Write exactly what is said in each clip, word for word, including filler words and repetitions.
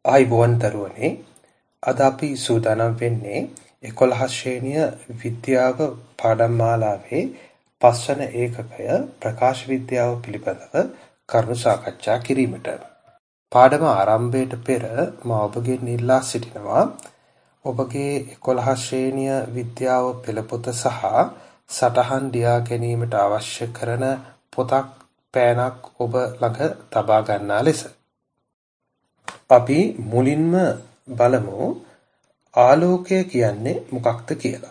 ආයිබෝන් දරුවනේ අද අපි සූදානම් වෙන්නේ එකොළහ ශ්‍රේණිය විද්‍යාව පාඩම් මාලාවේ පස්වන ඒකකය ප්‍රකාශ විද්‍යාව පිළිබඳව කරුණු සාකච්ඡා කිරීමට. පාඩම ආරම්භයට පෙර මා ඔබගෙන් ඉල්ලා සිටිනවා ඔබගේ එකොළහ ශ්‍රේණිය විද්‍යාව පෙළපොත සහ සටහන් ලියා ගැනීමට අවශ්‍ය කරන පොතක් පෑනක් ඔබ ළඟ තබා ගන්නා ලෙස. අපි මුලින්ම බලමු ආලෝකය කියන්නේ මොකක්ද කියලා.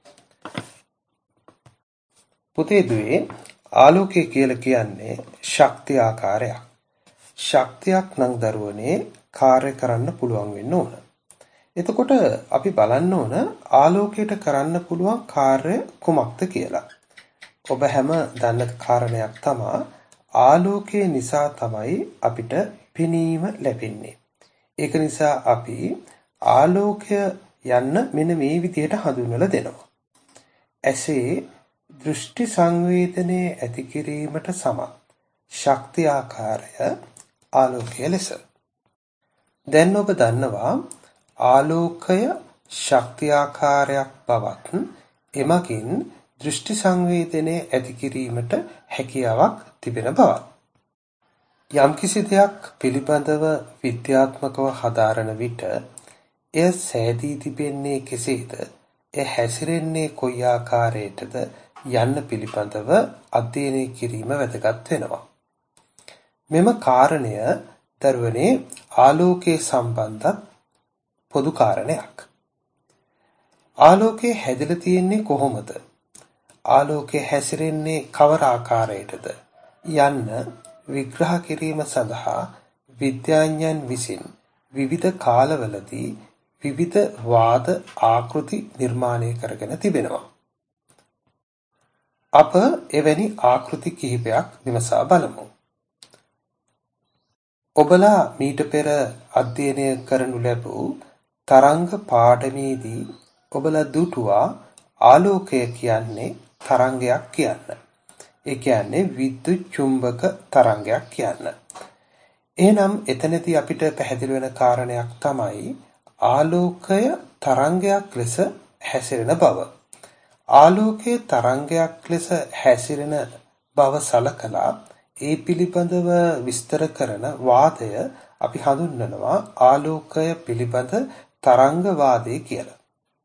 පුතේ දුවේ ආලෝකය කියලා කියන්නේ ශක්ති ආකාරයක්. ශක්තියක් නම් දරුවනේ කාර්ය කරන්න පුළුවන් වෙන්න ඕන. එතකොට අපි බලන්න ඕන ආලෝකයට කරන්න පුළුවන් කාර්ය කුමක්ද කියලා. ඔබ හැම දන්න කාරණයක් තමයි ආලෝකය නිසා තමයි අපිට පෙනීම ලැබෙන්නේ. ඒක නිසා අපි ආලෝකය යන්න මෙන්න මේ විදිහට හඳුන්වලා දෙනවා. ඇසේ දෘෂ්ටි සංවේදනයේ ඇති කිරීමට සමත් ශක්ති ආකාරය ආලෝකය ලෙස. දැන් ඔබ දන්නවා ආලෝකය ශක්ති ආකාරයක් බවත් එමගින් දෘෂ්ටි සංවේදනයේ ඇති කිරීමට හැකියාවක් තිබෙන බවත්. යම්කිසි දෙයක් පිළිබඳව විද්‍යාත්මකව හදාරන විට එය සෑදී තිබෙන්නේ කෙසේද, එය හැසිරෙන්නේ කොයි ආකාරයටද යන්න පිළිබඳව අධ්‍යයනය කිරීම වැදගත් වෙනවා. මෙම කාරණය දරුවනේ ආලෝකයේ සම්බන්ධත් පොදු කාරණයක්. ආලෝකය හැදිලා තියෙන්නේ කොහොමද? ආලෝකය හැසිරෙන්නේ කවර ආකාරයටද යන්න විග්‍රහ කිරීම සඳහා විද්‍යාඥයන් විසින් විවිධ කාලවලදී විවිධ වාද ආකෘති නිර්මාණය කරගෙන තිබෙනවා. අප එවැනි ආකෘති කිහිපයක් විමසා බලමු. ඔබලා මීට පෙර අධ්‍යයනය කරනු ලැබූ තරංග පාඩමේදී ඔබලා දුටුවා ආලෝකය කියන්නේ තරංගයක් කියන්න. ඒ කියන්නේ විද්‍යුත් චුම්බක තරංගයක් කියන්න. එහෙනම් එතනදී අපිට පැහැදිලි වෙන කාරණයක් තමයි ආලෝකය තරංගයක් ලෙස හැසිරෙන බව. ආලෝකයේ තරංගයක් ලෙස හැසිරෙන බව සලකලා ඒ පිළිබඳව විස්තර කරන වාදය අපි හඳුන්වනවා ආලෝකය පිළිබඳ තරංග වාදය කියලා.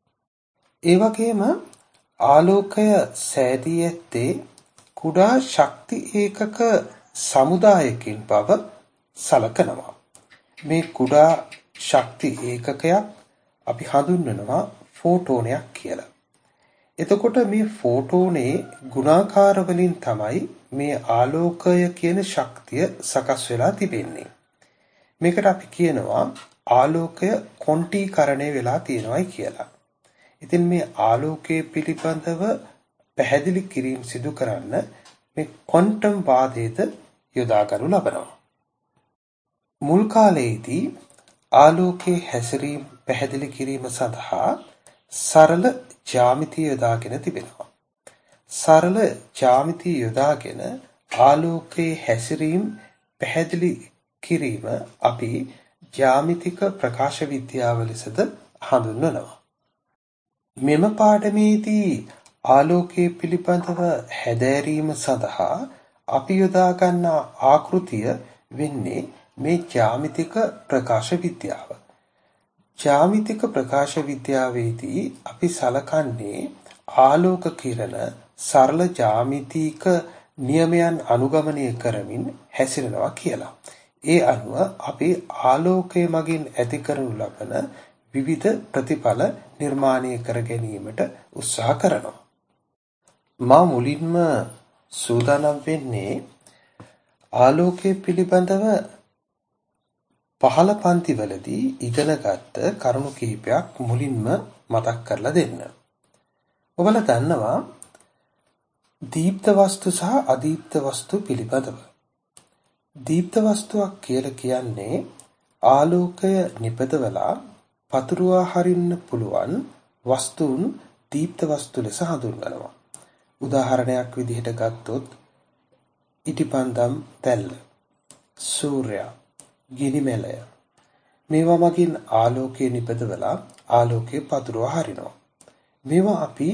ඒ වගේම ආලෝකය සෑදී ඇත්තේ කුඩා ශක්ති ඒකක සමුදායකින් බව සලකනවා. මේ කුඩා ශක්ති ඒකකයක් අපි හඳුන්වනවා ෆෝටෝනයක් කියලා. එතකොට මේ ෆෝටෝනේ ගුණාකාර වලින් තමයි මේ ආලෝකය කියන ශක්තිය සකස් වෙලා තිබෙන්නේ. මේකට අපි කියනවා ආලෝකය කොන්ටීකරණය වෙලා තියෙනවායි කියලා. ඉතින් මේ ආලෝකයේ පිළිබඳව පැහැදිලි කිරීම සිදු කරන්න මේ ක්වොන්ටම් වාදයේද යොදා ගනු ලබනවා. මුල් කාලයේදී ආලෝකයේ හැසිරීම පැහැදිලි කිරීම සඳහා සරල ජ්‍යාමිතිය යොදාගෙන තිබෙනවා. සරල ජ්‍යාමිතිය යොදාගෙන ආලෝකයේ හැසිරීම පැහැදිලි කිරීම අපි ජ්‍යාමිතික ප්‍රකාශ විද්‍යාව ලෙසද හඳුන්වනවා. මෙම පාඩමේදී ආලෝකයේ පිළිබඳව හැදෑරීම සඳහා අපි යොදා ගන්නා ආකෘතිය වෙන්නේ මේ ජ්‍යාමිතික ප්‍රකාශ විද්‍යාව. ජ්‍යාමිතික ප්‍රකාශ විද්‍යාවේදී අපි සලකන්නේ ආලෝක කිරණ සරල ජ්‍යාමිතික නියමයන් අනුගමනය කරමින් හැසිරෙනවා කියලා. ඒ අනුව අපි ආලෝකය මගින් ඇති කරනු ලබන විවිධ ප්‍රතිඵල නිර්මාණය කර ගැනීමට උත්සාහ කරනවා. මා මුලින්ම සූදානම් වෙන්නේ ආලෝකය පිළිබඳව පහළ පන්තිවලදී ඉගෙනගත්ත කරුණු කිහිපයක් මුලින්ම මතක් කරලා දෙන්න. ඔබලා දන්නවා දීප්ත වස්තු සහ අදීප්ත වස්තු පිළිබඳව. දීප්ත වස්තුවක් කියලා කියන්නේ ආලෝකය නිපදවලා පතුරුවා හරින්න පුළුවන් වස්තුන් දීප්ත වස්තු ලෙස හඳුන්වනවා. උදාහරණයක් විදිහට ගත්තොත් ඉටිපන්දම් දැල්ල, සූර්යයා, ගිනිමෙලය, මේවා මගින් ආලෝකය නිපදවලා ආලෝකය පතුරවා හරිනවා. මේවා අපි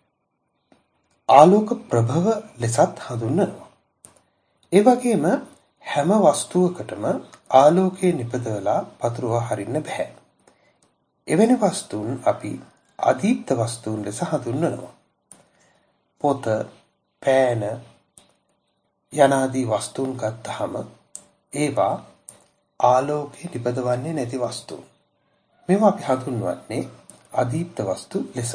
ආලෝක ප්‍රභව ලෙසත් හඳුන්වනවා. ඒ වගේම හැම වස්තුවකටම ආලෝකය නිපදවලා පතුරවා හරින්න බෑ. එවැනි වස්තුන් අපි අදීප්ත වස්තුන් ලෙස හඳුන්වනවා. පොත, පෑන යනාදී වස්තුන් ගත්තහම ඒවා ආලෝකය නිපදවන්නේ නැති වස්තුන්. මේවා අපි හඳුන්වන්නේ අදීප්ත වස්තු ලෙස.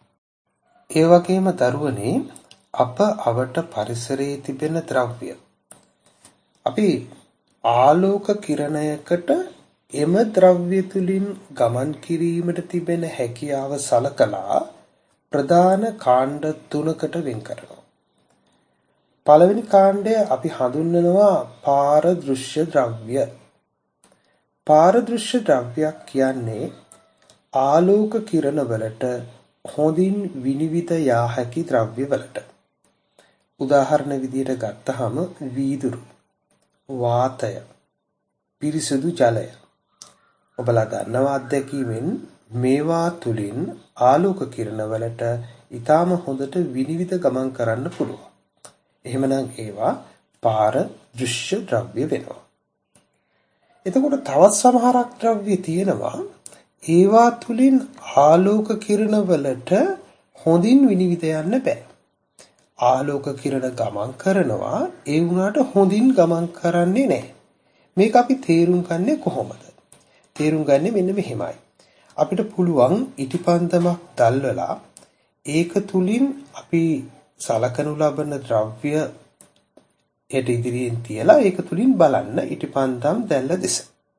ඒ වගේම දරුවනේ අප අවට පරිසරයේ තිබෙන ද්‍රව්‍ය අපි ආලෝක කිරණයකට එම ද්‍රව්‍ය තුලින් ගමන් කිරීමට තිබෙන හැකියාව සලකලා ප්‍රධාන කාණ්ඩ තුනකට වෙන් කරනවා. පළවෙනි කාණ්ඩය අපි හඳුන්වනවා පාරදෘශ්‍ය ද්‍රව්‍ය. පාරදෘශ්‍ය ද්‍රව්‍යයක් කියන්නේ ආලෝක කිරණ වලට හොඳින් විනිවිද යා හැකි ද්‍රව්‍ය වලට. උදාහරණ විදියට ගත්තහම වීදුරු, වාතය, පිරිසිදු ජලය. ඔබලා දන්නවා අත්දැකීමෙන් මේවා තුලින් ආලෝක කිරණ වලට ඊටාම හොඳට විනිවිද ගමන් කරන්න පුළුවන්. එහෙමනම් ඒවා පාරදෘශ්‍ය ද්‍රව්‍ය වෙනවා. එතකොට තවත් සමහරක් ද්‍රව්‍ය තියෙනවා ඒවා තුලින් ආලෝක කිරණ වලට හොඳින් විනිවිද යන්න බෑ. ආලෝක කිරණ ගමන් කරනවා ඒ වුණාට හොඳින් ගමන් කරන්නේ නැහැ. මේක අපි තේරුම් ගන්නේ කොහොමද? තේරුම් ගන්නේ මෙන්න මෙහෙමයි. අපිට පුළුවන් ඉටිපන්දමක් දැල්වලා ඒක තුලින් අපි සලකනු ලබන ද්‍රව්‍ය හෙට ඉදිරියෙන් තියලා ඒක තුලින් බලන්න ඉටිපන්දම් දැල්ල දෙස.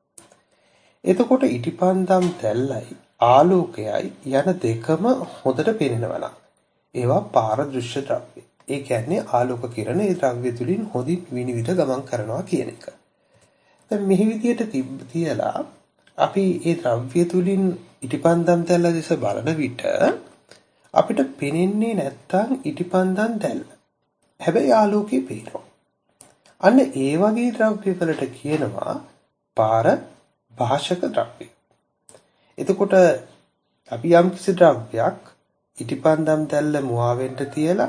එතකොට ඉටිපන්දම් දැල්ලයි ආලෝකයයි යන දෙකම හොඳට පේනවා නම් ඒවා පාරදෘශ්‍ය ද්‍රව්‍ය. ඒ කියන්නේ ආලෝක කිරණ ඒ ද්‍රව්‍ය තුලින් හොඳින් විනිවිද ගමන් කරනවා කියන එක. දැන් මෙහි විදියට තියලා අපි ඒ ද්‍රව්‍ය තුලින් ඉටිපන්දම් දැල්ල දෙස බලන විට අපිට පේන්නේ නැත්තම් ඉටිපන්දම් දැල්ල. හැබැයි ආලෝකය පේනවා. අන්න ඒ වගේ ද්‍රව්‍ය වලට කියනවා පාර භාෂක ද්‍රව්‍ය. එතකොට අපි යම් කිසි ද්‍රව්‍යයක් ඉටිපන්දම් දැල්ල මුවාවෙන්ට තියලා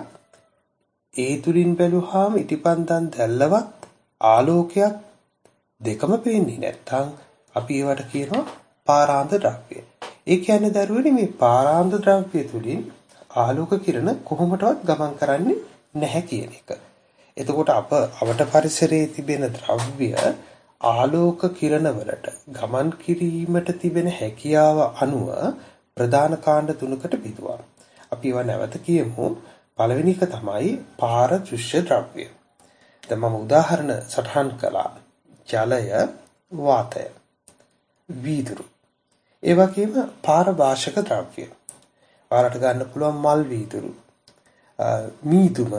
ඒ තුලින් බැලුවාම ඉටිපන්දම් දැල්ලවත් ආලෝකයක් දෙකම පේන්නේ නැත්තම් අපි ඒවට කියනවා පාරාන්ත ද්‍රව්‍ය. ඒ කියන්නේ දරුවනේ මේ පාරාන්ත ද්‍රව්‍ය තුලින් ආලෝක කිරණ කොහොමදවත් ගමන් කරන්නේ නැහැ කියන එක. එතකොට අප අවට පරිසරයේ තිබෙන ද්‍රව්‍ය ආලෝක කිරණ වලට ගමන් කිරීමට තිබෙන හැකියාව අනුව ප්‍රධාන කාණ්ඩ තුනකට බෙදුවා. අපි ඒවා නැවත කියමු. පළවෙනි එක තමයි පාරදෘශ්‍ය ද්‍රව්‍ය. දැන් මම උදාහරණ සටහන් කළා. ජලය, වාතය, වීදුරු. ඒ වගේම පාරභාෂක ද්‍රව්‍ය. පාරට ගන්න පුළුවන් මල් වීදුරු, මීදුම.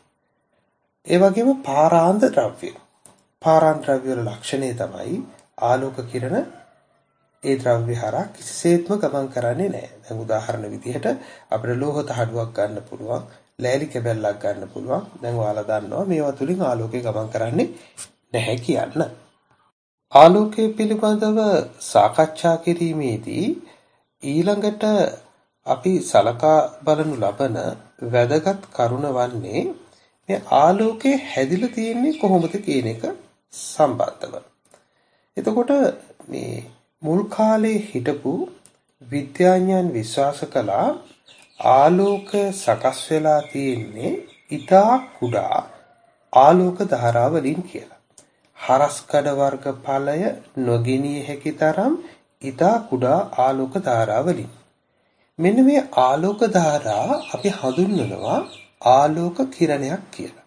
ඒ වගේම පාරාන්ත ද්‍රව්‍ය. පාරාන්ත ද්‍රව්‍ය වල ලක්ෂණය තමයි ආලෝක කිරණ ඒ ද්‍රව්‍ය හරහා කිසිසේත්ම ගමන් කරන්නේ නැහැ. දැන් උදාහරණ විදිහට අපිට ලෝහ තහඩුවක් ගන්න පුළුවන්, ලෑලි කැබැල්ලක් ගන්න පුළුවන්. දැන් ඔයාලා දන්නවා මේවා තුලින් ආලෝකය ගමන් කරන්නේ නැහැ කියන්න. ආලෝකය පිළිබඳව සාකච්ඡා කිරීමේදී ඊළඟට අපි සලකා බලනු ලබන වැදගත් කරුණ වන්නේ මේ ආලෝකය හැදිලා තියෙන්නේ කොහොමද කියන එක සම්බන්ධව. එතකොට මේ මුල් කාලේ හිටපු විද්‍යාඥයන් විශ්වාස කළා ආලෝක සකස් වෙලා තියෙන්නේ ඉතා කුඩා ආලෝක ධාරා වලින් කියලා. හරස්කඩ වර්ග ඵලය නොගිනිය හැකි තරම් ඉතා කුඩා ආලෝක ධාරා වලින්. මෙන්න මේ ආලෝක ධාරා අපි හඳුන්වනවා ආලෝක කිරණයක් කියලා.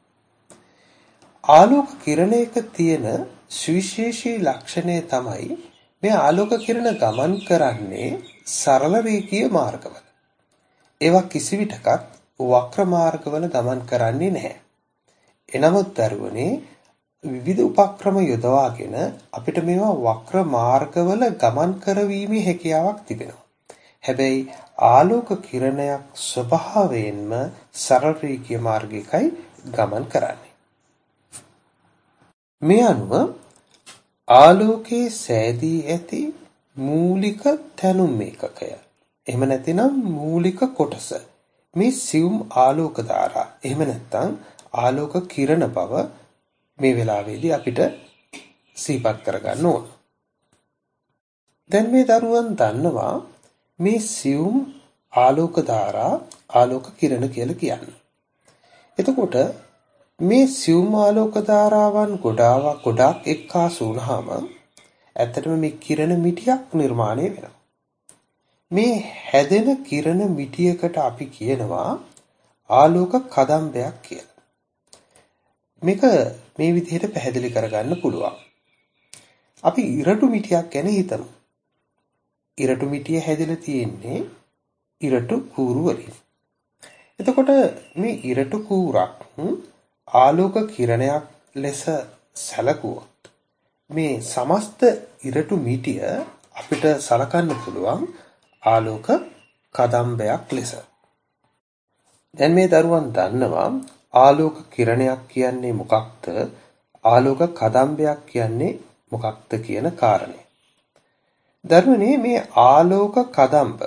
ආලෝක කිරණයක තියෙන සුවිශේෂී ලක්ෂණය තමයි මේ ආලෝක කිරණ ගමන් කරන්නේ සරල රේඛීය මාර්ගවල. ඒවා කිසිවිටකත් වක්‍ර මාර්ගවල ගමන් කරන්නේ නැහැ. එනමුත් දරුවනේ විවිධ උපක්‍රම යොදවාගෙන අපිට මේවා වක්‍ර මාර්ගවල ගමන් කරවීමේ හැකියාවක් තිබෙනවා. හැබැයි ආලෝක කිරණයක් ස්වභාවයෙන්ම සරල රේඛීය මාර්ගයකයි ගමන් කරන්නේ. මේ අනුව ආලෝකයේ සෑදී ඇති මූලික තැනුම් ඒකකය. එහෙම නැතිනම් මූලික කොටස. මේ සියුම් ආලෝක ධාරා. එහෙම නැත්නම් ආලෝක කිරණ බව මේ වෙලාවේදී අපිට සිහිපත් කරගන්න ඕන. දැන් මේ දරුවන් දන්නවා මේ සියුම් ආලෝක ධාරා ආලෝක කිරණ කියලා කියන්නේ. එතකොට මේ සියුම් ආලෝක ධාරාවන් ගොඩාවක් ගොඩක් එක්කාසු වුණාම ඇත්තටම මේ කිරණ මිටියක් නිර්මාණය වෙනවා. මේ හැදෙන කිරණ මිටියකට අපි කියනවා ආලෝක කදම්බයක් කියලා. මේක මේ විදිහට පැහැදිලි කරගන්න පුළුවන්. අපි ඉරටු මිටියක් ගැන හිතමු. ඉරටු මිටිය හැදිලා තියෙන්නේ ඉරටු කූරු වලින්. එතකොට මේ ඉරටු කූරක් ආලෝක කිරණයක් ලෙස සැලකුවොත් මේ සමස්ත ඉරටු මිටිය අපිට සලකන්න පුළුවන් ආලෝක කදම්බයක් ලෙස. දැන් මේ දරුවන් දන්නවා ආලෝක කිරණයක් කියන්නේ මොකක්ද? ආලෝක කදම්බයක් කියන්නේ මොකක්ද කියන කාරණය. දරුවනේ මේ ආලෝක කදම්බ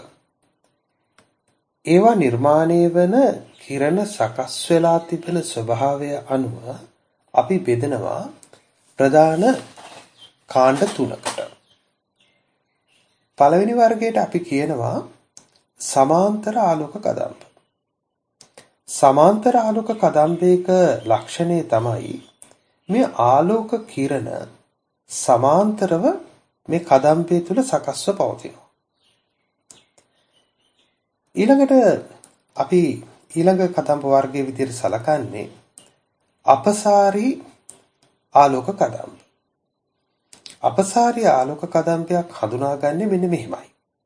ඒවා නිර්මාණය වන කිරණ සකස් වෙලා තිබෙන ස්වභාවය අනුව අපි බෙදනවා ප්‍රධාන කාණ්ඩ තුනකට. පළවෙනි වර්ගයට අපි කියනවා සමාන්තර ආලෝක කදම්බ. සමාන්තර ආලෝක කදම්බයක ලක්ෂණය තමයි මේ ආලෝක කිරණ සමාන්තරව මේ කදම්බය තුල සකස්ව පවතිනවා. ඊළඟට අපි ඊළඟ කදම්බ වර්ගයේ විදිහට සලකන්නේ අපසාරී ආලෝක කදම්බ. අපසාරී ආලෝක කදම්බයක් හඳුනාගන්නේ මෙන්න මෙහිමයි.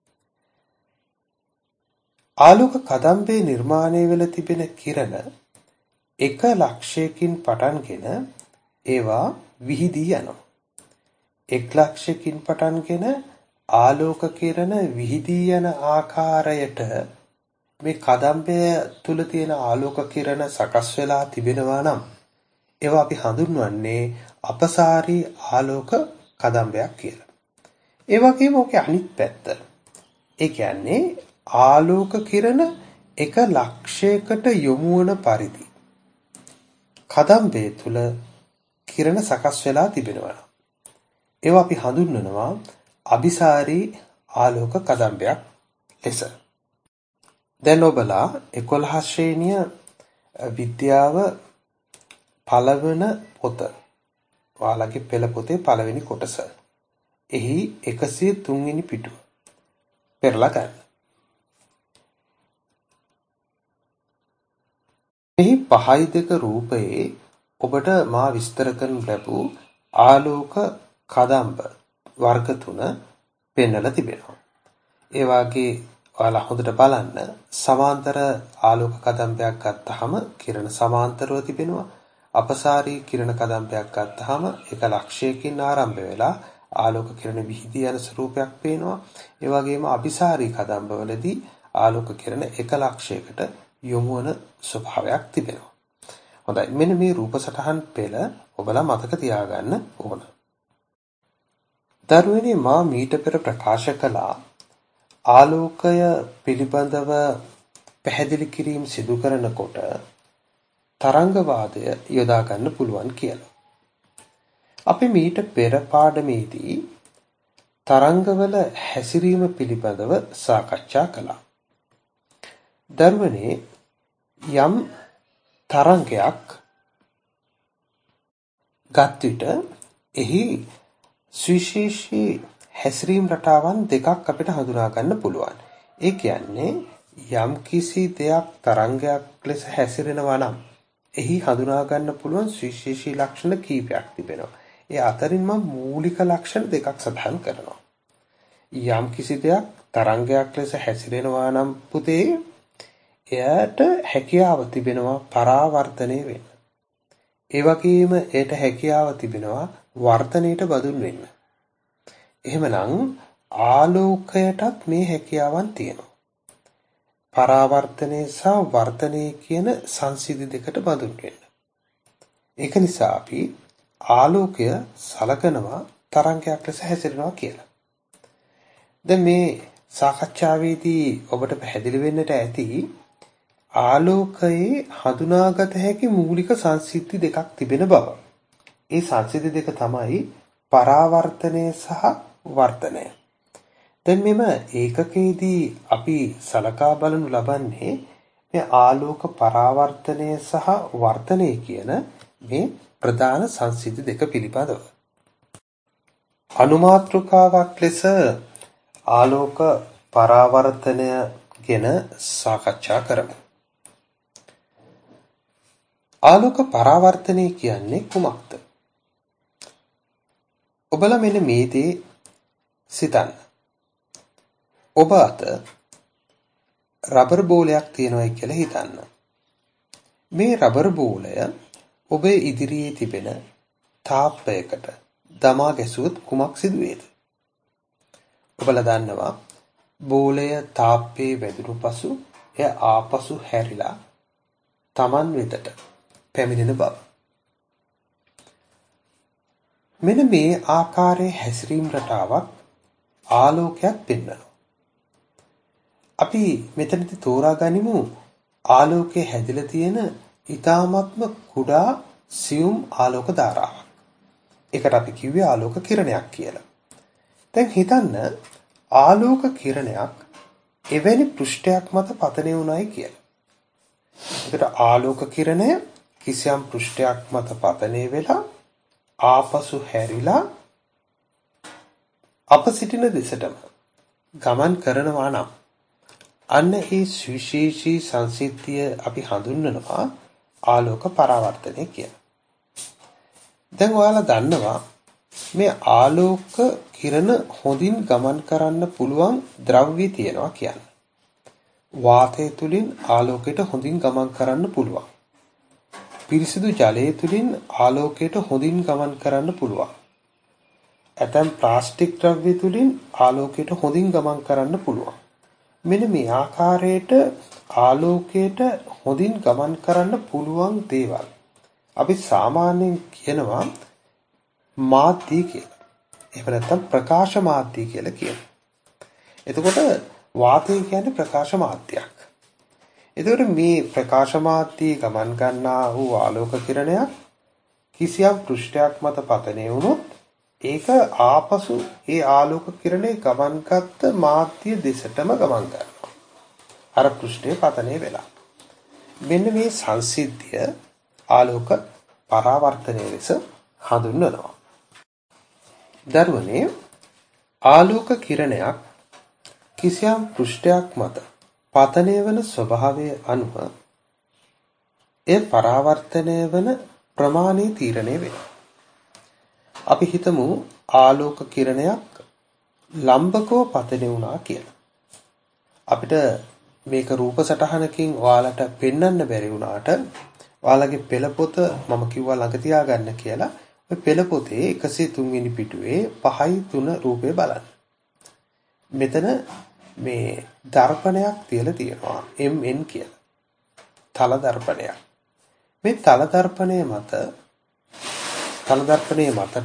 ආලෝක කදම්බේ නිර්මාණය වෙලා තිබෙන කිරණ එක ලක්ෂයකින් පටන්ගෙන ඒවා විහිදී යනවා. එක් ලක්ෂයකින් පටන්ගෙන ආලෝක කිරණ විහිදී යන ආකාරයට මේ කදම්බය තුල තියෙන ආලෝක කිරණ සකස් වෙලා තිබෙනවා නම් ඒවා අපි හඳුන්වන්නේ අපසාරී ආලෝක කදම්බයක් කියලා. ඒ වගේම ඔකේ අනිත් පැත්ත. ඒ කියන්නේ ආලෝක කිරණ එක ලක්ෂයකට යොමු වන පරිදි කදම්බය තුල කිරණ සකස් වෙලා තිබෙනවා. ඒවා අපි හඳුන්වනවා අபிසාරී ආලෝක කදම්බයක් ලෙස. දැන් ඔබලා එකොළහ ශ්‍රේණිය විද්‍යාව පළවන පොත ඔයාලගේ පෙළ පොතේ පළවෙනි කොටස. එහි එකසිය තුන් වෙනි පිටුව පෙරලා ගන්න. එහි පහයි දෙක රූපයේ ඔබට මා විස්තර කරන ලැබූ ආලෝක කදම්බ වර්ග තුන පෙන්වලා තිබෙනවා. ඒ වාගේ ඔයාලා හොඳට බලන්න සමාන්තර ආලෝක කදම්බයක් ගත්තාම කිරණ සමාන්තරව තිබෙනවා. අපසාරී කිරණ කදම්බයක් ගත්තාම එක ලක්ෂයකින් ආරම්භ වෙලා ආලෝක කිරණ විහිදී යන ස්වරූපයක් පේනවා. ඒ වගේම අபிසාරී කදම්බවලදී ආලෝක කිරණ එක ලක්ෂයකට යොමු වන ස්වභාවයක් තිබෙනවා. හොඳයි, මෙන්න මේ රූප සටහන් පෙළ ඔබලා මතක තියාගන්න ඕන. දරුවනේ මා මීට පෙර ප්‍රකාශ කළා ආලෝකය පිළිබඳව පැහැදිලි කිරීම සිදු කරනකොට තරංගවාදය යොදා ගන්න පුළුවන් කියලා. අපි මීට පෙර පාඩමේදී තරංගවල හැසිරීම පිළිබඳව සාකච්ඡා කළා. දරුවනේ යම් තරංගයක් ගත් විට එහි සුවිශේෂී හැසිරීම් රටාවන් දෙකක් අපිට හඳුනා ගන්න පුළුවන්. ඒ කියන්නේ යම් කිසි දෙයක් තරංගයක් ලෙස හැසිරෙනවා නම් එහි හඳුනා ගන්න පුළුවන් සුවිශේෂී ලක්ෂණ කීපයක් තිබෙනවා. ඒ අතරින් මම මූලික ලක්ෂණ දෙකක් සඳහන් කරනවා. යම් කිසි දෙයක් තරංගයක් ලෙස හැසිරෙනවා නම් පුතේ එයාට හැකියාව තිබෙනවා පරාවර්තනය වෙන්න. ඒ වගේම එයට හැකියාව තිබෙනවා වර්තනයට බඳුන් වෙන්න. එහෙමනම් ආලෝකයටත් මේ හැකියාවන් තියෙනවා. පරාවර්තනය සහ වර්තනය කියන සංසිද්ධි දෙකට බඳුන් වෙන්න. ඒක නිසා අපි ආලෝකය සලකනවා තරංගයක් ලෙස හැසිරෙනවා කියලා. දැන් මේ සාකච්ඡාවේදී ඔබට පැහැදිලි වෙන්නට ඇති ආලෝකයේ හඳුනාගත හැකි මූලික සංසිද්ධි දෙකක් තිබෙන බව. ඒ සංසිද්ධි දෙක තමයි පරාවර්තනය සහ වර්ධනය. දැන් මෙම ඒකකයේදී අපි සලකා බලනු ලබන්නේ මේ ආලෝක පරාවර්තනය සහ වර්ධනය කියන මේ ප්‍රධාන සංසිද්ධි දෙක පිළිබඳව. අනුමාත්‍රකාවක් ලෙස ආලෝක පරාවර්තනය ගැන සාකච්ඡා කරමු. ආලෝක පරාවර්තනය කියන්නේ කුමක්ද? ඔබලා මෙන්න මේ දේ සිතන්න. ඔබ අත රබර් බෝලයක් තියෙනවා කියලා හිතන්න. මේ රබර් බෝලය ඔබේ ඉදිරියේ තිබෙන තාප්පයකට දමා ගැසුවොත් කුමක් සිදු වේද? ඔබලා දන්නවා බෝලය තාප්පේ වැදුණු පසු එය ආපසු හැරිලා Taman වෙතට පැමිණෙන බව. මෙන්න මේ ආකාරයේ හැසිරීම රටාවක් ආලෝකයක් පෙන්වනවා. අපි මෙතනදී තෝරා ගනිමු ආලෝකයේ හැදිලා තියෙන ඊ타ත්ම කුඩා සියුම් ආලෝක ධාරාවක්. ඒකට අපි කිව්වේ ආලෝක කිරණයක් කියලා. දැන් හිතන්න ආලෝක කිරණයක් එවැනි පෘෂ්ඨයක් මත පතනය වුණායි කියලා. ඒකට ආලෝක කිරණය කිසියම් පෘෂ්ඨයක් මත පතනය වෙලා ආපසු හැරිලා අප සිටින දෙසටම ගමන් කරනවා නම් අන්න ඒ විශේෂී සංසිද්ධිය අපි හඳුන්වනවා ආලෝක පරාවර්තනය කියලා. දැන් ඔයාලා දන්නවා මේ ආලෝක කිරණ හොඳින් ගමන් කරන්න පුළුවන් ද්‍රව්‍ය තියෙනවා කියන්නේ. වාතය තුලින් ආලෝකයට හොඳින් ගමන් කරන්න පුළුවන්. පිරිසිදු ජලය තුලින් ආලෝකයට හොඳින් ගමන් කරන්න පුළුවන්. ඇතැම් ප්ලාස්ටික් ද්‍රව්‍ය තුලින් ආලෝකයට හොඳින් ගමන් කරන්න පුළුවන්. මෙන්න මේ ආකාරයට ආලෝකයට හොඳින් ගමන් කරන්න පුළුවන් දේවල් අපි සාමාන්‍යයෙන් කියනවා මාධ්‍ය කියලා. එහෙම නැත්නම් ප්‍රකාශ මාධ්‍ය කියලා කියනවා. එතකොට වාතය කියන්නේ ප්‍රකාශ මාධ්‍යයක්. එතකොට මේ ප්‍රකාශ මාධ්‍යයේ ගමන් ගන්නා වූ ආලෝක කිරණයක් කිසියම් පෘෂ්ඨයක් මත පතනය වුණොත් ඒක ආපසු ඒ ආලෝක කිරණේ ගමන්ගත් මාධ්‍ය දෙසටම ගමන් කරනවා. අර පෘෂ්ඨයේ පතනය වෙලා. මෙන්න මේ සංසිද්ධිය ආලෝක පරාවර්තනය ලෙස හඳුන්වනවා. දරුවනේ ආලෝක කිරණයක් කිසියම් පෘෂ්ඨයක් මත පතනය වන ස්වභාවය අනුව ඒ පරාවර්තනය වන ප්‍රමාණය තීරණය වෙනවා. අපි හිතමු ආලෝක කිරණයක් ලම්බකව පතනය වුණා කියලා. අපිට මේක රූප සටහනකින් ඔයාලට පෙන්වන්න බැරි වුණාට ඔයාලගේ පෙළ පොත මම කිව්වා ළඟ තියාගන්න කියලා. ඔය පෙළ පොතේ එකසිය තුන් වෙනි පිටුවේ පහයි තුන රූපේ බලන්න. මෙතන මේ දර්පණයක් තියලා තියෙනවා එම් එන් කියලා. තල දර්පණයක්. මේ තල දර්පණය මත තල දර්පණයේ මතට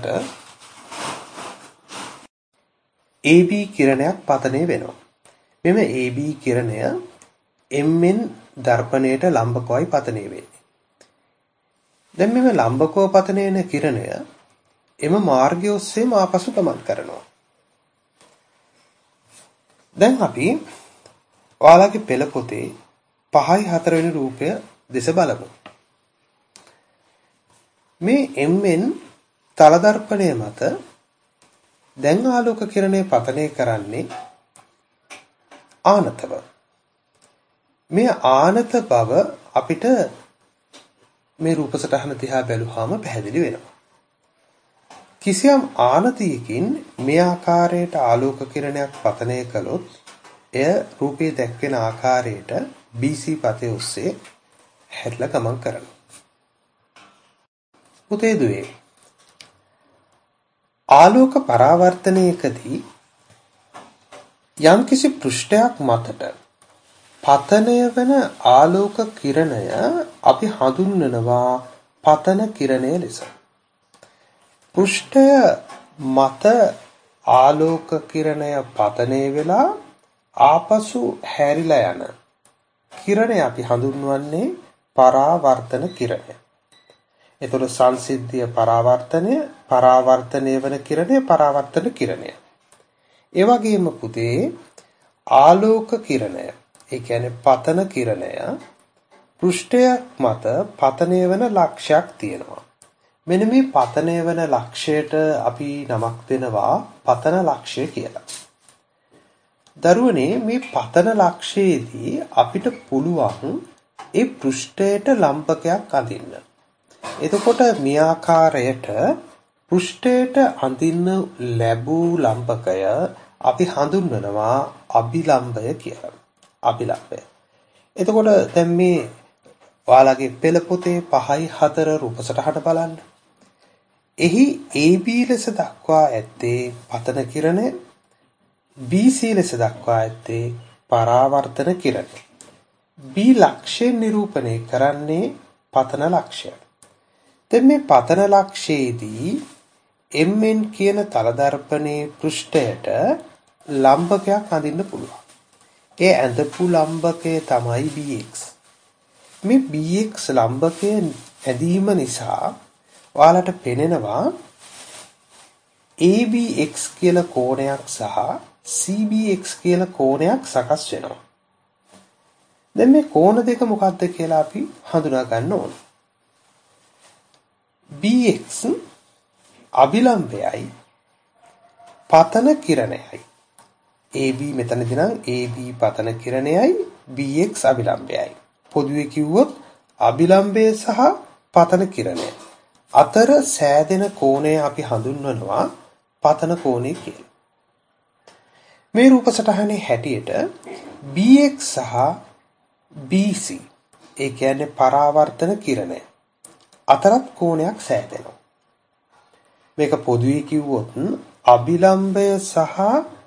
ඒ බී කිරණයක් පතනය වෙනවා. මෙම ඒ බී කිරණය එම් එන් දර්පණයට ලම්බකවයි පතනය වෙන්නේ. දැන් මෙම ලම්බකව පතනය වෙන කිරණය එම මාර්ගය ඔස්සේම ආපසු ගමන් කරනවා. දැන් අපි ඔයාලගේ පෙළ පොතේ පහයි හතර වෙනි රූපය දෙස බලමු. මේ එම් එන් තල දර්පණය මත දැන් ආලෝක කිරණය පතනය කරන්නේ ආනතව. මේ ආනත බව අපිට මේ රූප සටහන දිහා බැලුවාම පැහැදිලි වෙනවා. කිසියම් ආනතියකින් මේ ආකාරයට ආලෝක කිරණයක් පතනය කළොත් එය රූපයේ දැක්වෙන ආකාරයට බී සී පතේ ඔස්සේ හැරිලා ගමන් කරනවා. පුතේ දුවේ ආලෝක පරාවර්තනයකදී යම්කිසි පෘෂ්ඨයක් මතට පතනය වන ආලෝක කිරණය අපි හඳුන්වනවා පතන කිරණය ලෙස. පෘෂ්ඨය මත ආලෝක කිරණය පතනය වෙලා ආපසු හැරිලා යන කිරණය අපි හඳුන්වන්නේ පරාවර්තන කිරණය. එතකොට සංසිද්ධිය පරාවර්තනය, පරාවර්තනය වෙන කිරණය පරාවර්තන කිරණය. ඒ වගේම පුතේ ආලෝක කිරණය, ඒ කියන්නේ පතන කිරණය පෘෂ්ඨයක් මත පතනය වෙන ලක්ෂයක් තියෙනවා. මෙන්න මේ පතනය වෙන ලක්ෂයට අපි නමක් දෙනවා පතන ලක්ෂය කියලා. දරුවනේ මේ පතන ලක්ෂයේදී අපිට පුළුවන් ඒ පෘෂ්ඨයට ලම්බකයක් අඳින්න. එතකොට මේ ආකාරයට පෘෂ්ඨයට අඳින්න ලැබූ ලම්බකය අපි හඳුන්වනවා අභිලම්බය කියලා. අභිලම්බය. එතකොට දැන් මේ ඔයාලගේ පෙළ පොතේ පහයි හතර රූප සටහන බලන්න. එහි A B ලෙස දක්වා ඇත්තේ පතන කිරණය, B C ලෙස දක්වා ඇත්තේ පරාවර්තන කිරණය. B ලක්ෂයෙන් නිරූපණය කරන්නේ පතන ලක්ෂය. දැන් මේ පතන ලක්ෂයේදී M N කියන තල දර්පණයේ පෘෂ්ඨයට ලම්බකයක් අඳින්න පුළුවන්. ඒ ඇඳපු ලම්බකය තමයි B X. මේ B X ලම්බකය ඇදීම නිසා ඔයාලට පෙනෙනවා A B X කියලා කෝණයක් සහ C B X කියලා කෝණයක් සකස් වෙනවා. දැන් මේ කෝණ දෙක මොකක්ද කියලා අපි හඳුනා ගන්න ඕන. B X අභිලම්බයයි පතන කිරණයයි. A B මෙතනදී නම් A B පතන කිරණයයි B X අභිලම්බයයි. පොදුවේ කිව්වොත් අභිලම්බය සහ පතන කිරණය අතර සෑදෙන කෝණය අපි හඳුන්වනවා පතන කෝණය කියලා. මේ රූප සටහනේ හැටියට B X සහ B C ඒ කියන්නේ පරාවර්තන කිරණය අතරත් කෝණයක් සෑදෙනවා. මේක පොදුවේ කිව්වොත් අභිලම්බය සහ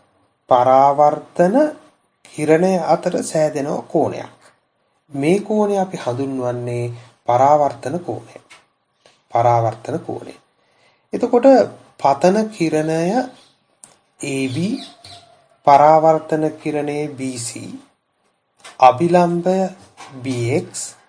පරාවර්තන කිරණය අතර සෑදෙන කෝණයක්. මේ කෝණය අපි හඳුන්වන්නේ පරාවර්තන කෝණය. පරාවර්තන කෝණය. එතකොට පතන කිරණය A B, පරාවර්තන කිරණය B C, අභිලම්බය B X,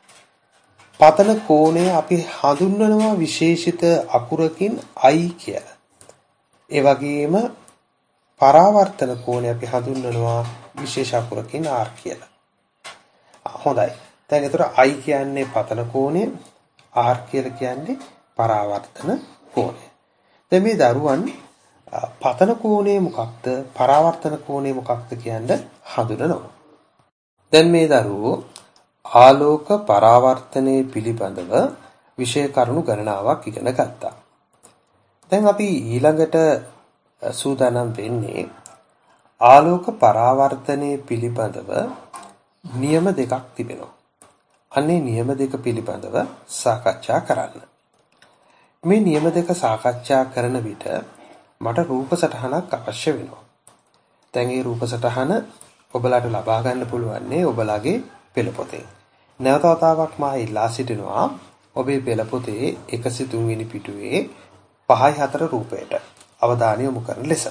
පතන කෝණය අපි හඳුන්වනවා විශේෂිත අකුරකින් I කියලා. ඒ වගේම පරාවර්තන කෝණය අපි හඳුන්වනවා විශේෂ අකුරකින් R කියලා. හොඳයි. දැන් ඒතර I කියන්නේ පතන කෝණය, R කියලා කියන්නේ පරාවර්තන කෝණය. දැන් මේ දරුවන් පතන කෝණය මොකක්ද, පරාවර්තන කෝණය මොකක්ද කියන්නේ හඳුනනවා. දැන් මේ දරුවෝ ආලෝක පරාවර්තනයේ පිළිබඳව විෂය කරුණු ගණනාවක් ඉගෙන ගත්තා. දැන් අපි ඊළඟට සූදානම් වෙන්නේ ආලෝක පරාවර්තනයේ පිළිබඳව නියම දෙකක් තිබෙනවා. අනේ නියම දෙක පිළිබඳව සාකච්ඡා කරන්න. මේ නියම දෙක සාකච්ඡා කරන විට මට රූප සටහනක් අවශ්‍ය වෙනවා. දැන් මේ රූප සටහන ඔබලාට ලබා ගන්න පුළුවන් නේ ඔබලාගේ පෙළ පොතේ. නැවත වතාවක් මා ඉල්ලා සිටිනවා ඔබේ පෙළ පොතේ එකසිය තුන් වෙනි පිටුවේ පහයි හතර රූපයට අවධානය යොමු කරන ලෙස.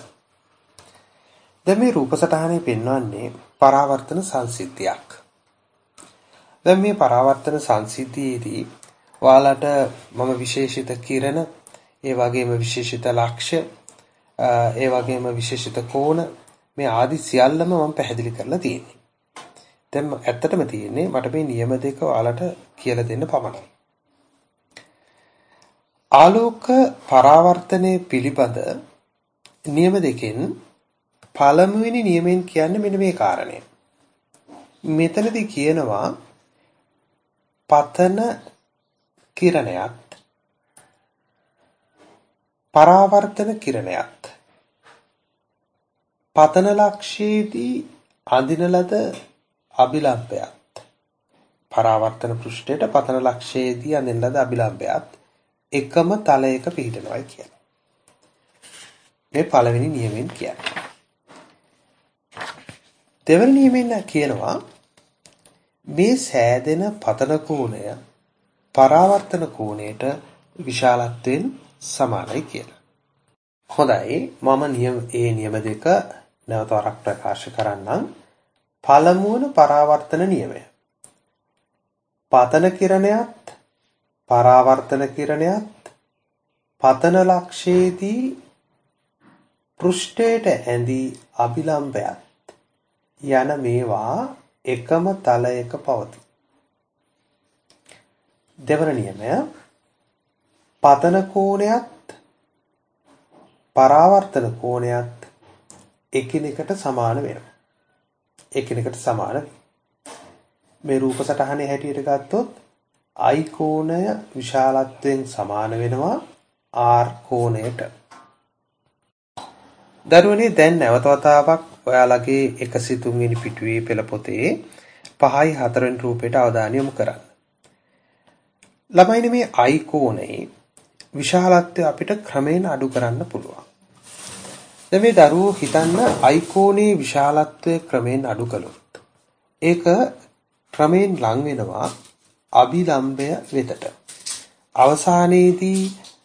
දැන් මේ රූප සටහනේ පෙන්වන්නේ පරාවර්තන සංසිද්ධියක්. දැන් මේ පරාවර්තන සංසිද්ධියේදී ඔයාලට මම විශේෂිත කිරණ, ඒ වගේම විශේෂිත ලක්ෂ්‍ය, ඒ වගේම විශේෂිත කෝණ මේ ආදි සියල්ලම මම පැහැදිලි කරලා තියෙනවා. දැන් ඇත්තටම තියෙන්නේ මට මේ නියම දෙක ඔයාලට කියලා දෙන්න පමණයි. ආලෝක පරාවර්තනයේ පිළිබඳ නියම දෙකෙන් පළමුවෙනි නියමයෙන් කියන්නේ මෙන්න මේ කාරණය. මෙතනදී කියනවා පතන කිරණයත් පරාවර්තන කිරණයත් පතන ලක්ෂයේදී අඳින ලද අභිලම්බයත් පරාවර්තන පෘෂ්ඨයට පතන ලක්ෂයේදී අඳින ලද අභිලම්බයත් එකම තලයක පිහිටනවා කියන්නේ. මේ පළවෙනි නියමයෙන් කියන්නේ. දෙවැනි නියමයෙන් කියනවා මේ සෑදෙන පතන කෝණය පරාවර්තන කෝණයට විශාලත්වයෙන් සමානයි කියලා. හොඳයි මම නියම ඒ නියම දෙක නැවත වරක් ප්‍රකාශ කරන්නම්. පළමු වන පරාවර්තන නියමය. පතන කිරණයත් පරාවර්තන කිරණයත් පතන ලක්ෂයේදී පෘෂ්ඨයට ඇඳී අභිලම්බයත් යන මේවා එකම තලයක පවතී. දෙවන නියමය පතන කෝණයත් පරාවර්තන කෝණයත් එකිනෙකට සමාන වෙනවා. එකිනෙකට සමාන වෙනවා. මේ රූප සටහනේ හැටියට ගත්තොත් I කෝණය විශාලත්වයෙන් සමාන වෙනවා R කෝණයට. දරුවනේ දැන් නැවත වතාවක් ඔයාලගේ එකසිය තුන් වෙනි පිටුවේ පෙළ පොතේ පහයි හතර වෙනි රූපයට අවධානය යොමු කරන්න. ළමයිනේ මේ I කෝණයේ විශාලත්වය අපිට ක්‍රමයෙන් අඩු කරන්න පුළුවන්. දැන් මේ දරුවෝ හිතන්න I කෝණයේ විශාලත්වය ක්‍රමයෙන් අඩු කළොත් ඒක ක්‍රමයෙන් ලං වෙනවා අභිලම්බය වෙතට. අවසානයේදී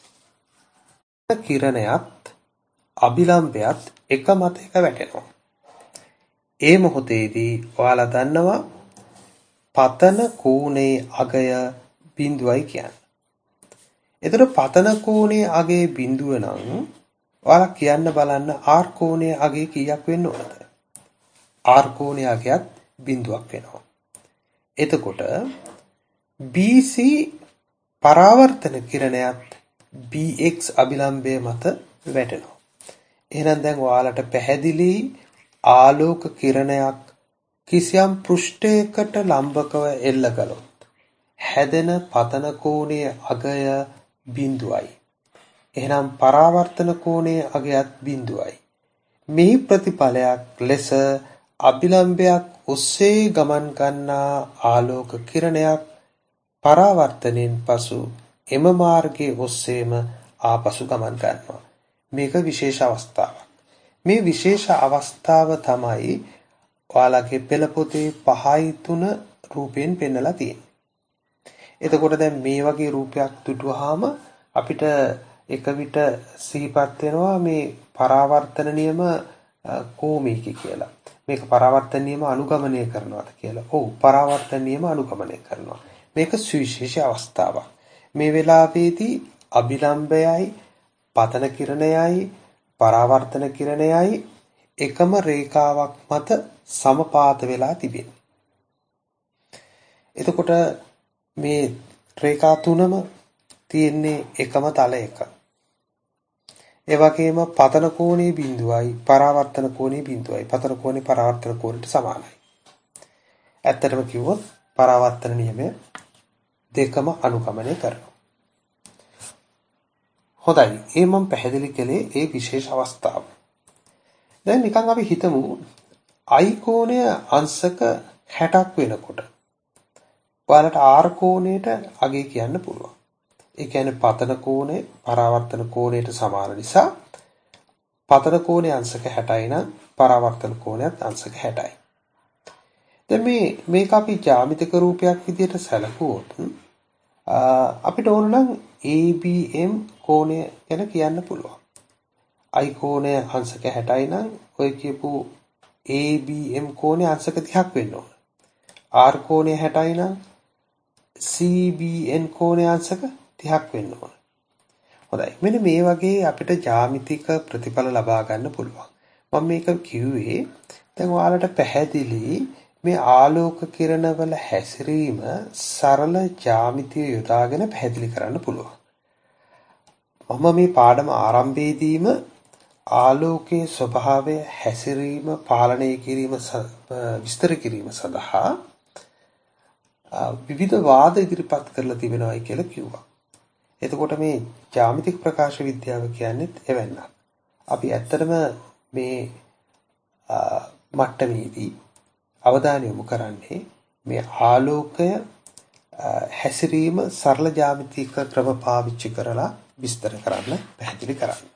කිරණයත් අභිලම්බයත් එක මත එක වැටෙනවා. ඒ මොහොතේදී ඔයාලා දන්නවා පතන කෝණයේ අගය බිඳුවයි කියන්නේ. එතකොට පතන කෝණයේ අගය බිඳුව නම් ඔයාලා කියන්න බලන්න R කෝණයේ අගය කීයක් වෙන්න ඕනද? R කෝණයේ අගයත් බිඳුවක් වෙනවා. එතකොට B C පරාවර්තන කිරණයත් B X අභිලම්බය මත වැටෙනවා. එහෙනම් දැන් ඔයාලට පැහැදිලි ආලෝක කිරණයක් කිසියම් පෘෂ්ඨයකට ලම්බකව එල්ල කළොත් හැදෙන පතන කෝණයේ අගය බිඳුවයි. එහෙනම් පරාවර්තන කෝණයේ අගයත් බිඳුවයි. මේ ප්‍රතිඵලයක් ලෙස අභිලම්බයක් ඔස්සේ ගමන් ගන්නා ආලෝක කිරණයක් පරාවර්තනයෙන් පසු එම මාර්ගයේ ඔස්සේම ආපසු ගමන් ගන්නවා. මේක විශේෂ අවස්ථාවක්. මේ විශේෂ අවස්ථාව තමයි ඔයාලගේ පෙළ පොතේ පහයි තුන රූපයෙන් පෙන්නලා තියෙන්නේ. එතකොට දැන් මේ වගේ රූපයක් දුටුවාම අපිට එක විට සිහිපත් වෙනවා මේ පරාවර්තන නියම කොමේක කියලා. මේක පරාවර්තන නියම අනුගමනය කරනවාද කියලා. ඔව් පරාවර්තන නියම අනුගමනය කරනවා. මේක සුවිශේෂ අවස්ථාවක්. මේ වෙලාවේදී අභිලම්බයයි පතන කිරණයයි පරාවර්තන කිරණයයි එකම රේඛාවක් මත සමපාත වෙලා තිබෙනවා. එතකොට මේ රේඛා තුනම තියෙන්නේ එකම තලයක. ඒ වගේම පතන කෝණයේ බිඳුවයි පරාවර්තන කෝණයේ බිඳුවයි පතන කෝණේ පරාවර්තන කෝණයට සමානයි. ඇත්තටම කිව්වොත් පරාවර්තන නියමය දෙකම අනුගමනය කරනවා. හොඳයි. ඒ මම පැහැදිලි කළේ ඒ විශේෂ අවස්ථාව. දැන් නිකන් අපි හිතමු I කෝණය අංශක හැටක් වෙනකොට ඔයාලට R කෝණයට අගය කියන්න පුළුවන්. ඒ කියන්නේ පතන කෝණය පරාවර්තන කෝණයට සමාන නිසා පතන කෝණය අංශක හැටයි නම් පරාවර්තන කෝණයත් අංශක හැටයි. දැන් මේ මේක අපි ජ්‍යාමිතික රූපයක් විදිහට සැලකුවොත් අපිට ඕන නම් A B M කෝණය ගැන කියන්න පුළුවන්. I කෝණය අංශක හැටයි නම් ඔය කියපු A B M කෝණය අංශක තිහක් වෙන්න ඕන. R කෝණය හැටයි නම් C B N කෝණය අංශක තිහක් වෙන්න ඕන. හොඳයි. මෙන්න මේ වගේ අපිට ජ්‍යාමිතික ප්‍රතිඵල ලබා ගන්න පුළුවන්. මම මේක කිව්වේ දැන් ඔයාලට පැහැදිලි මේ ආලෝක කිරණ වල හැසිරීම සරල ජ්‍යාමිතිය යොදාගෙන පැහැදිලි කරන්න පුළුවන්. මම මේ පාඩම ආරම්භයේදීම ආලෝකයේ ස්වභාවය හැසිරීම පාලනය කිරීම විස්තර කිරීම සඳහා විවිධ වාද ඉදිරිපත් කරලා තිබෙනවායි කියලා කිව්වා. එතකොට මේ ජ්‍යාමිතික ප්‍රකාශ විද්‍යාව කියන්නේ එවන්නක්. අපි ඇත්තටම මේ මට්ටමේදී අවධානය යොමු කරන්නේ මේ ආලෝකය හැසිරීම සරල ජ්‍යාමිතික ක්‍රම පාවිච්චි කරලා විස්තර කරන්න පැහැදිලි කරන්න.